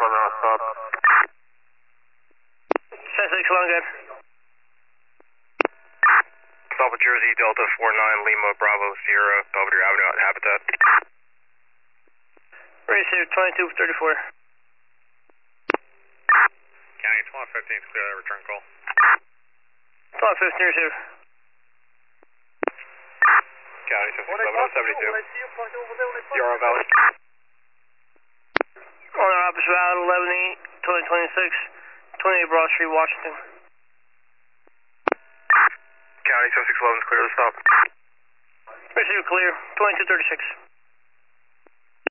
stop. 10-6, long good. Stop at Jersey, Delta 49, Lima, Bravo, Sierra, Belvedere Avenue, Habitat. Receive 2234. County 1215 is clear, return call. 1215, receive. County 61172. Yarrow Valley. On our opposite route, 11-8, 2026, 28 Broad Street, Washington. County 7611 is clear to stop. Receive clear, 2236.